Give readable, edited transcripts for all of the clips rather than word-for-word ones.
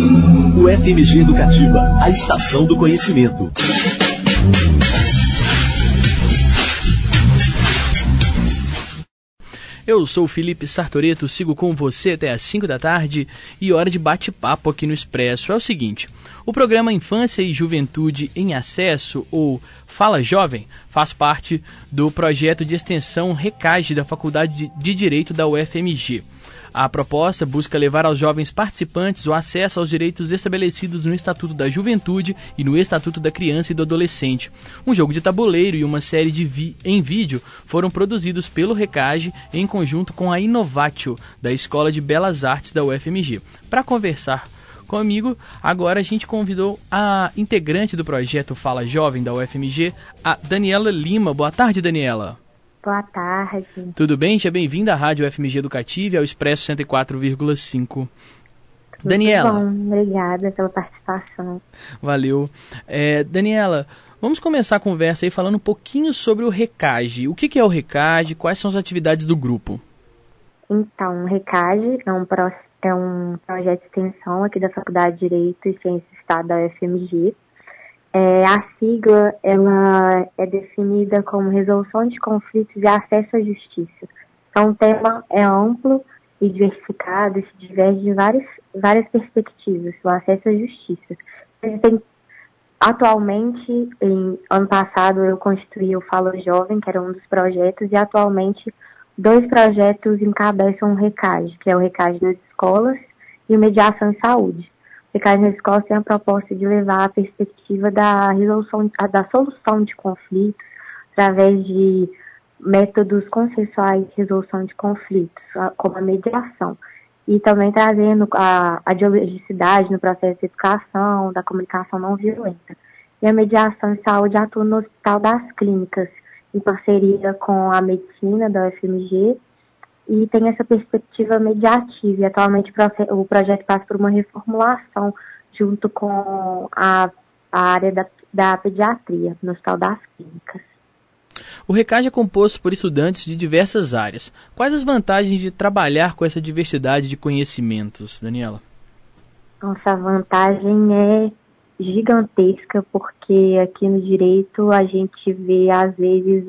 O FMG Educativa, a estação do conhecimento. Eu sou o Felipe Sartoreto, sigo com você até às 5 da tarde e hora de bate-papo aqui no Expresso. É o seguinte, o programa Infância e Juventude em Acesso, ou Fala Jovem, faz parte do projeto de extensão RECAGE da Faculdade de Direito da UFMG. A proposta busca levar aos jovens participantes o acesso aos direitos estabelecidos no Estatuto da Juventude e no Estatuto da Criança e do Adolescente. Um jogo de tabuleiro e uma série em vídeo foram produzidos pelo RECAGE em conjunto com a Inovatio, da Escola de Belas Artes da UFMG. Para conversar comigo, agora a gente convidou a integrante do projeto Fala Jovem da UFMG, a Daniela Lima. Boa tarde, Daniela. Boa tarde. Tudo bem? Seja bem-vinda à Rádio FMG Educativa e ao Expresso 104,5. Daniela. Bom, obrigada pela participação. Valeu. Daniela, vamos começar a conversa aí falando um pouquinho sobre o RECAGE. O que é o RECAGE? Quais são as atividades do grupo? Então, o RECAGE é um projeto de extensão aqui da Faculdade de Direito e Ciências do Estado da UFMG. A sigla ela é definida como resolução de conflitos e acesso à justiça. Então, o tema é amplo e diversificado e se diverge de várias perspectivas, o acesso à justiça. Atualmente, ano passado, eu constituí o Fala Jovem, que era um dos projetos, e atualmente 2 projetos encabeçam o RECAGE, que é o RECAGE nas escolas e o Mediação em Saúde. O RECAGE nas escolas tem a proposta de levar a perspectiva da solução de conflitos através de métodos consensuais de resolução de conflitos, como a mediação. E também trazendo a dialogicidade no processo de educação, da comunicação não violenta. E a mediação em saúde atua no Hospital das Clínicas, em parceria com a medicina da UFMG, e tem essa perspectiva mediativa. E atualmente o projeto passa por uma reformulação junto com a área da pediatria no Hospital das Clínicas. O RECAGE é composto por estudantes de diversas áreas. Quais as vantagens de trabalhar com essa diversidade de conhecimentos, Daniela? Nossa, a vantagem é gigantesca, porque aqui no direito a gente vê, às vezes,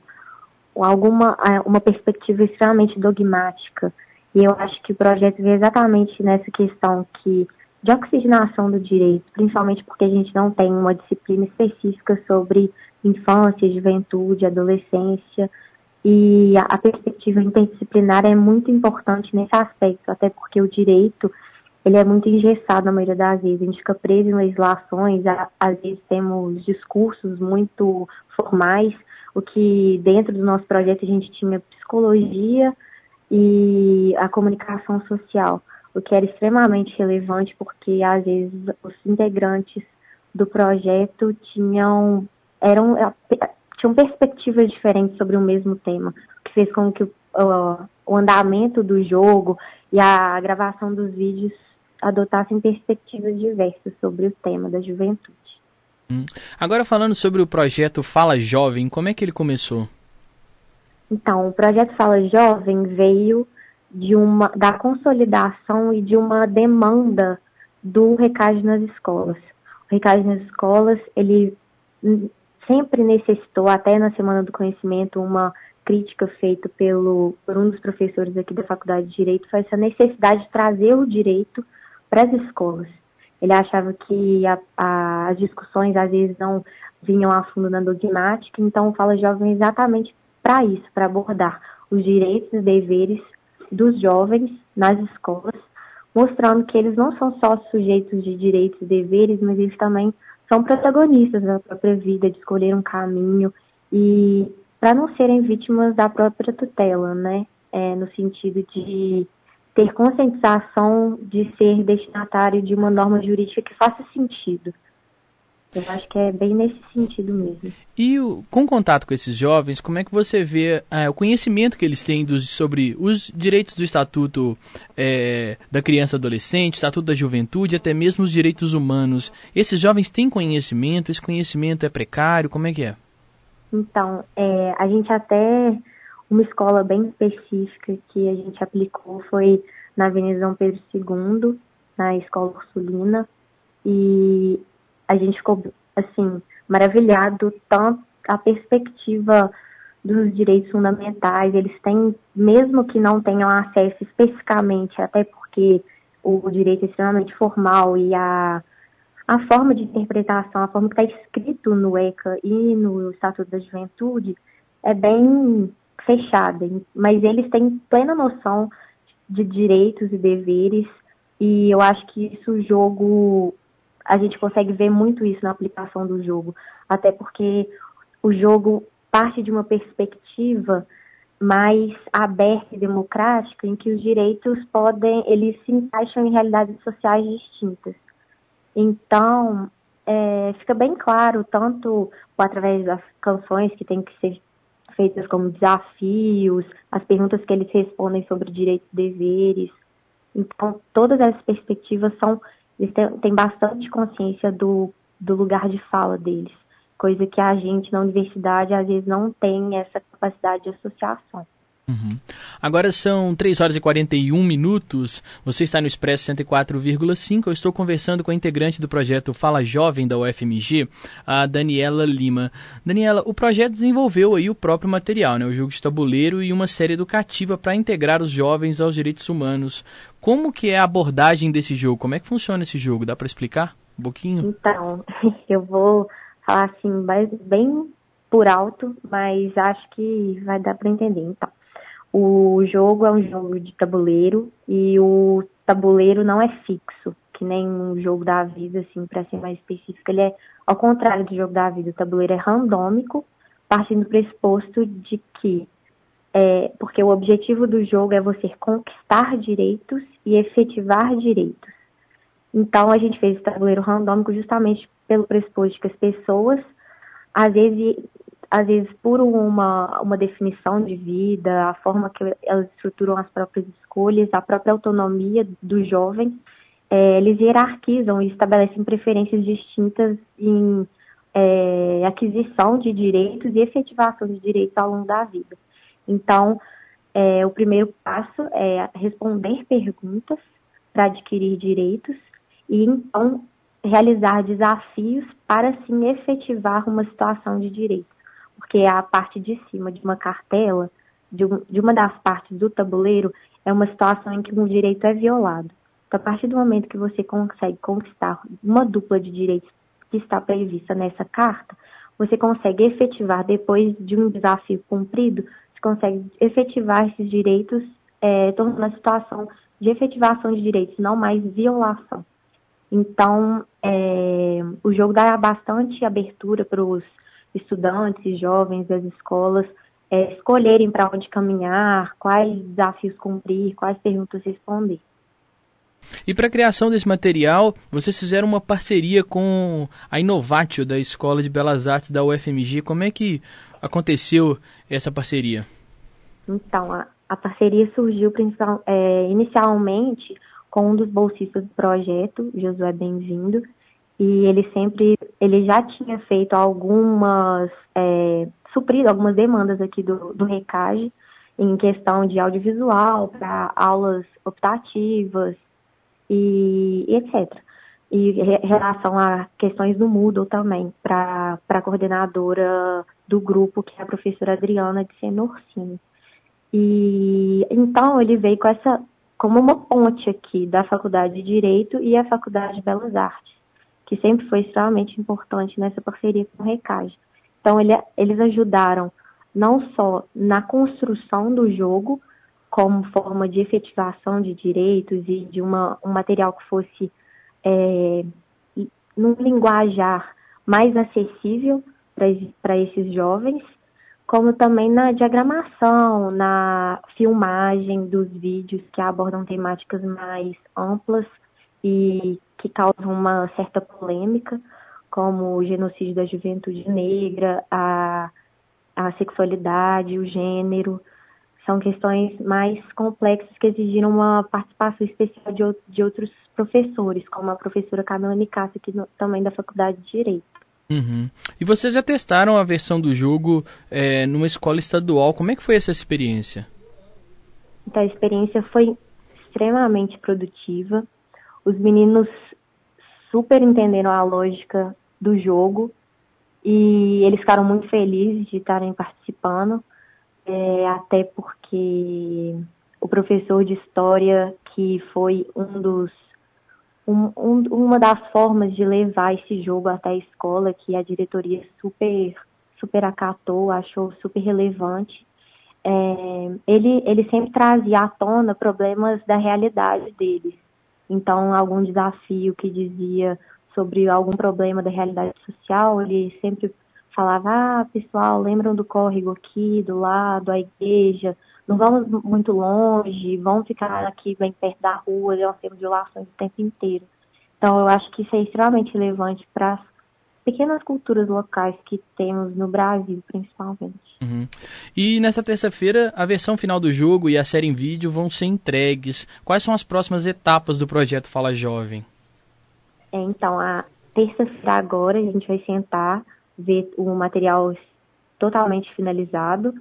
uma perspectiva extremamente dogmática. E eu acho que o projeto vê exatamente nessa questão de oxigenação do direito, principalmente porque a gente não tem uma disciplina específica sobre infância, juventude, adolescência, e a perspectiva interdisciplinar é muito importante nesse aspecto, até porque o direito ele é muito engessado na maioria das vezes, a gente fica preso em legislações, às vezes temos discursos muito formais, o que dentro do nosso projeto a gente tinha psicologia e a comunicação social, o que era extremamente relevante porque às vezes os integrantes do projeto tinham perspectivas diferentes sobre o mesmo tema, o que fez com que o andamento do jogo e a gravação dos vídeos adotassem perspectivas diversas sobre o tema da juventude. Agora falando sobre o projeto Fala Jovem, como é que ele começou? Então, o projeto Fala Jovem veio da consolidação e de uma demanda do RECAGE nas escolas. O RECAGE nas escolas, ele sempre necessitou, até na Semana do Conhecimento, uma crítica feita por um dos professores aqui da Faculdade de Direito, foi essa necessidade de trazer o direito para as escolas. Ele achava que as discussões, às vezes, não vinham a fundo na dogmática, então o Fala Jovem é exatamente para isso, para abordar os direitos e deveres dos jovens nas escolas, mostrando que eles não são só sujeitos de direitos e deveres, mas eles também são protagonistas da própria vida, de escolher um caminho e para não serem vítimas da própria tutela, né? No sentido de ter conscientização de ser destinatário de uma norma jurídica que faça sentido. Eu acho que é bem nesse sentido mesmo. E com contato com esses jovens, como é que você vê o conhecimento que eles têm sobre os direitos do Estatuto da Criança e Adolescente, Estatuto da Juventude, até mesmo os direitos humanos? Esses jovens têm conhecimento? Esse conhecimento é precário? Como é que é? Então, a gente até... Uma escola bem específica que a gente aplicou foi na Avenida Dom Pedro II, na escola Ursulina, e a gente ficou, assim, maravilhado, tanto a perspectiva dos direitos fundamentais. Eles têm, mesmo que não tenham acesso especificamente, até porque o direito é extremamente formal e a forma de interpretação, a forma que está escrito no ECA e no Estatuto da Juventude é bem fechada, mas eles têm plena noção de direitos e deveres, e eu acho que isso, o jogo, a gente consegue ver muito isso na aplicação do jogo, até porque o jogo parte de uma perspectiva mais aberta e democrática, em que os direitos eles se encaixam em realidades sociais distintas. Então, fica bem claro, tanto através das canções que têm que ser feitas como desafios, as perguntas que eles respondem sobre direitos e deveres. Então, todas essas perspectivas eles têm bastante consciência do lugar de fala deles, coisa que a gente na universidade às vezes não tem essa capacidade de associação. Uhum. Agora são 3 horas e 41 minutos, você está no Expresso 104,5, eu estou conversando com a integrante do projeto Fala Jovem da UFMG, a Daniela Lima. Daniela, o projeto desenvolveu aí o próprio material, né, o jogo de tabuleiro e uma série educativa para integrar os jovens aos direitos humanos. Como que é a abordagem desse jogo? Como é que funciona esse jogo? Dá para explicar um pouquinho? Então, eu vou falar assim, bem por alto, mas acho que vai dar para entender. Então, o jogo é um jogo de tabuleiro e o tabuleiro não é fixo, que nem um jogo da vida, assim, para ser mais específico. Ele é ao contrário do jogo da vida. O tabuleiro é randômico, partindo do pressuposto de que porque o objetivo do jogo é você conquistar direitos e efetivar direitos. Então, a gente fez esse tabuleiro randômico justamente pelo pressuposto de que as pessoas, às vezes por uma definição de vida, a forma que elas estruturam as próprias escolhas, a própria autonomia do jovem, eles hierarquizam e estabelecem preferências distintas em aquisição de direitos e efetivação de direitos ao longo da vida. Então, o primeiro passo é responder perguntas para adquirir direitos e, então, realizar desafios para, sim, efetivar uma situação de direitos. Porque a parte de cima de uma cartela, de uma das partes do tabuleiro, é uma situação em que um direito é violado. Então, a partir do momento que você consegue conquistar uma dupla de direitos que está prevista nessa carta, você consegue efetivar, depois de um desafio cumprido, você consegue efetivar esses direitos, tornando a situação de efetivação de direitos, não mais violação. Então, o jogo dá bastante abertura para os estudantes, jovens das escolas escolherem para onde caminhar, quais desafios cumprir, quais perguntas responder. E para a criação desse material, vocês fizeram uma parceria com a Inovatio da Escola de Belas Artes da UFMG. Como é que aconteceu essa parceria? Então, a parceria surgiu inicialmente com um dos bolsistas do projeto, Josué Bem-vindo, e ele já tinha feito suprido algumas demandas aqui do RECAGE, em questão de audiovisual, para aulas optativas e etc. E em relação a questões do Moodle também, para a coordenadora do grupo, que é a professora Adriana de Sena Orsini. E então ele veio como uma ponte aqui da Faculdade de Direito e a Faculdade de Belas Artes, que sempre foi extremamente importante nessa parceria com o RECAGE. Então, eles ajudaram não só na construção do jogo, como forma de efetivação de direitos e de um material que fosse num linguajar mais acessível para esses jovens, como também na diagramação, na filmagem dos vídeos que abordam temáticas mais amplas e que causam uma certa polêmica, como o genocídio da juventude negra, a sexualidade, o gênero. São questões mais complexas que exigiram uma participação especial de outros professores, como a professora Camila Nicasio, aqui também da Faculdade de Direito. Uhum. E vocês já testaram a versão do jogo numa escola estadual. Como é que foi essa experiência? Então, a experiência foi extremamente produtiva. Os meninos super entenderam a lógica do jogo e eles ficaram muito felizes de estarem participando, até porque o professor de história, que foi uma das formas de levar esse jogo até a escola, que a diretoria super acatou, achou super relevante, ele sempre trazia à tona problemas da realidade deles. Então, algum desafio que dizia sobre algum problema da realidade social, ele sempre falava, pessoal, lembram do córrego aqui, do lado, a igreja, não vamos muito longe, vamos ficar aqui bem perto da rua, nós temos violações o tempo inteiro. Então, eu acho que isso é extremamente relevante para as pequenas culturas locais que temos no Brasil, principalmente. Uhum. E nessa terça-feira, a versão final do jogo e a série em vídeo vão ser entregues. Quais são as próximas etapas do projeto Fala Jovem? Então, a terça-feira agora, a gente vai sentar, ver o material totalmente finalizado.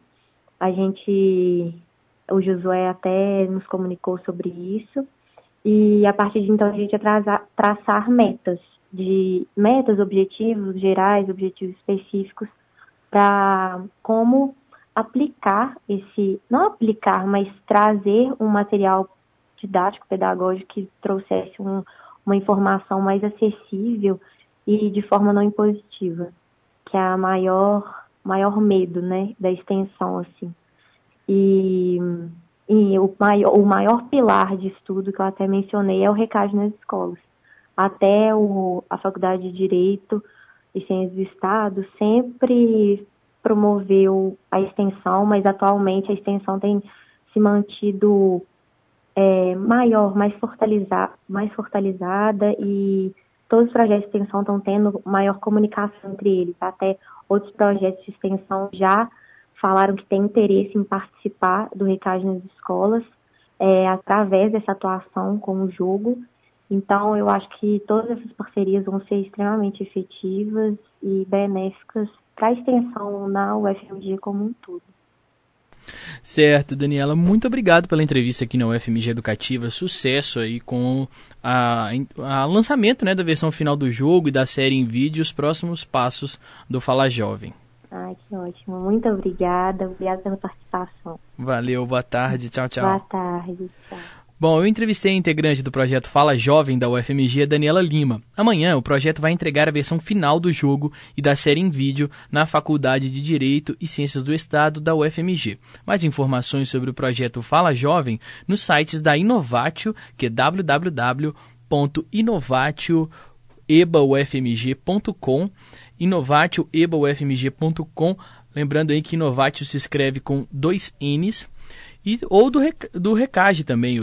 O Josué até nos comunicou sobre isso. E a partir de então, a gente vai traçar metas, objetivos gerais, objetivos específicos, para como aplicar não aplicar, mas trazer um material didático, pedagógico que trouxesse uma informação mais acessível e de forma não impositiva, que é a maior medo, né, da extensão, assim. E o maior pilar de estudo que eu até mencionei é o RECAD nas escolas. Até a Faculdade de Direito e Ciências do Estado sempre promoveu a extensão, mas atualmente a extensão tem se mantido mais fortalecida e todos os projetos de extensão estão tendo maior comunicação entre eles. Até outros projetos de extensão já falaram que têm interesse em participar do RECAD nas escolas através dessa atuação com o jogo. Então, eu acho que todas essas parcerias vão ser extremamente efetivas e benéficas para a extensão na UFMG como um todo. Certo, Daniela, muito obrigado pela entrevista aqui na UFMG Educativa. Sucesso aí com o lançamento, né, da versão final do jogo e da série em vídeo, os próximos passos do Fala Jovem. Ai, que ótimo. Muito obrigada. Obrigada pela participação. Valeu, boa tarde. Tchau, tchau. Boa tarde, tchau. Bom, eu entrevistei a integrante do projeto Fala Jovem da UFMG, Daniela Lima. Amanhã, o projeto vai entregar a versão final do jogo e da série em vídeo na Faculdade de Direito e Ciências do Estado da UFMG. Mais informações sobre o projeto Fala Jovem nos sites da Inovatio, que é www.inovatioebaufmg.com, inovatioebaufmg.com. Lembrando aí que Inovatio se escreve com 2 N's. Ou do RECAD também, o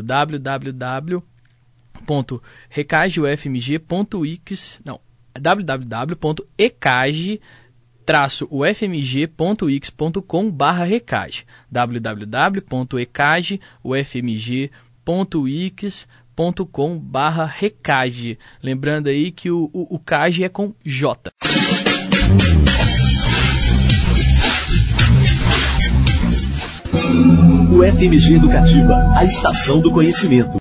www.ecage-ufmg.ix.com/RECAD, www.ecage-ufmg.ix.com/RECAD. Lembrando aí que o CAGE é com J. UFMG Educativa, a estação do conhecimento.